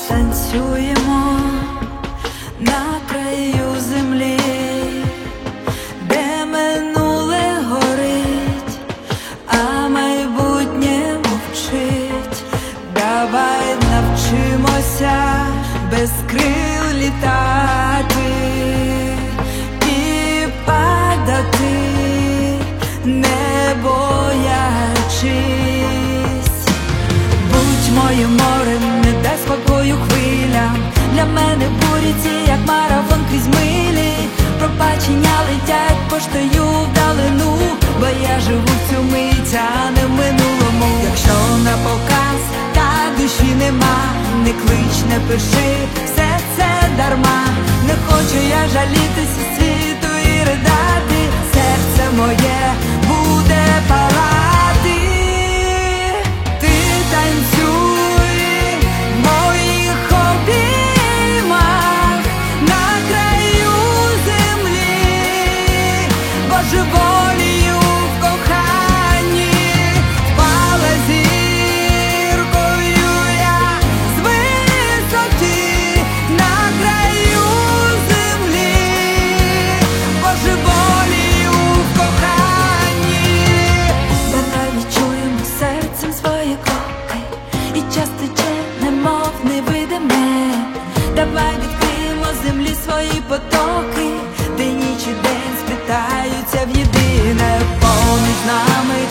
танцюємо на краю землі, де минуле горить, а майбутнє мовчить. Давай навчимося без крил літати і падати, не боячись. Будь моїм морем, не дай спокою хвилям. Для мене бурі ці, як марафон крізь милі. Пробачення летять поштою вдалину, бо я живу в цю мить, а не в минулому. Якщо на показ та душі нема, не клич, не пиши, все це дарма. Не хочу я жалітися світу і ридати, серце моє буде палати. Ти танцюй в моїх обіймах на краю землі, божеволію в коханні. Впала зіркою я з висоти на краю землі, божеволію в коханні. Давай відчуємо серцем свої кроки, і час тече, немов невидиме. Давай відкриємо землі свої потоки, де ніч і день сплітаються в єдине. Поміж нами